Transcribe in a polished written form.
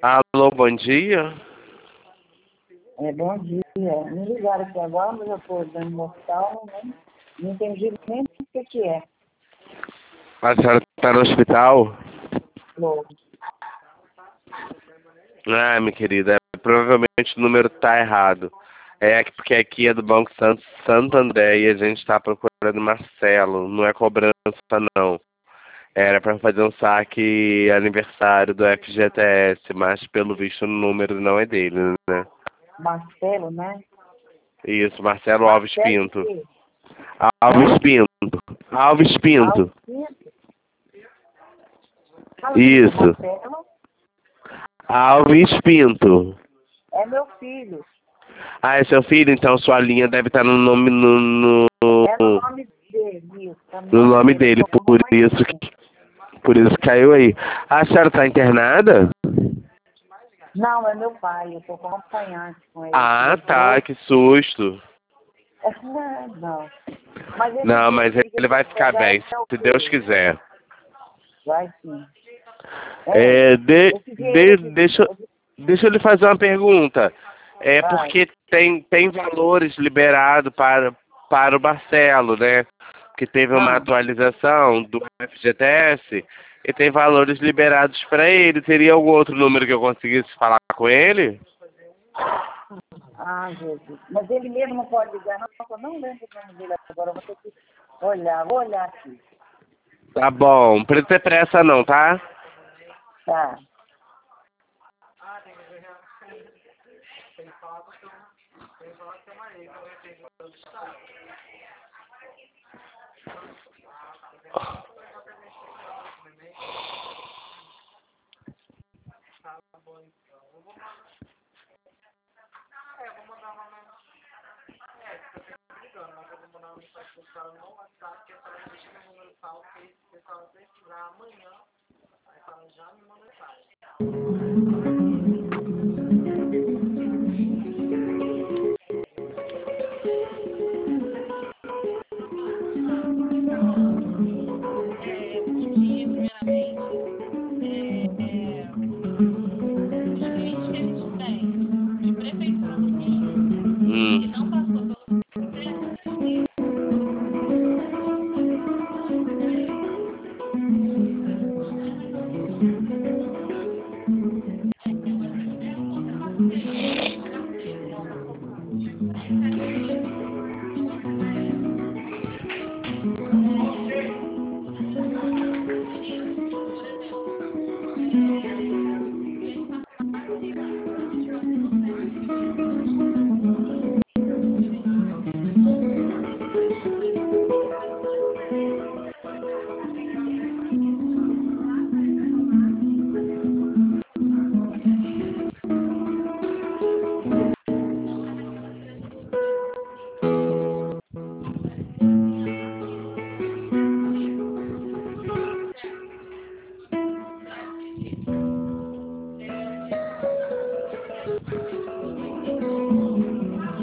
Alô, bom dia. Bom dia. Me ligaram aqui agora, mas eu estou dentro do hospital, né? Não entendi nem o que é. A senhora está no hospital? Logo. Ah, minha querida, provavelmente o número tá errado. Porque aqui é do Banco Santo André e a gente está procurando Marcelo. Não é cobrança, não. Era para fazer um saque aniversário do FGTS, mas pelo visto o número não é dele, né? Marcelo, né? Isso, Marcelo Alves Marcelo o Pinto. quê? Alves Pinto. Alves Pinto. Alves Pinto? Fala comigo, Isso. Marcelo Alves Pinto. é meu filho. Ah, é seu filho? Então sua linha deve estar no nome É no nome dele, isso. É no no nome nome dele. dele, Eu sou a mamãe dele. por isso caiu aí. A senhora está internada? Não, é meu pai. Eu estou com acompanhante com ele. Ah, Ele tá, trouxe. que susto. Não. Mas esse Não, dia mas que ele ele vai vai ficar pegar é bem, meu se Deus filho. quiser. Vai sim. É, Esse dia ele que... deixa eu lhe fazer uma pergunta. É Vai. porque tem valores liberados para o Marcelo, né? Que teve uma Ah. atualização do FGTS e tem valores liberados para ele. Teria algum outro número que eu conseguisse falar com ele? Ah, Jesus. Mas ele mesmo não pode ligar, não. Eu não lembro o nome dele agora. Eu vou ter que olhar. Vou olhar aqui. Tá bom, não precisa ter pressa não, tá? Tá.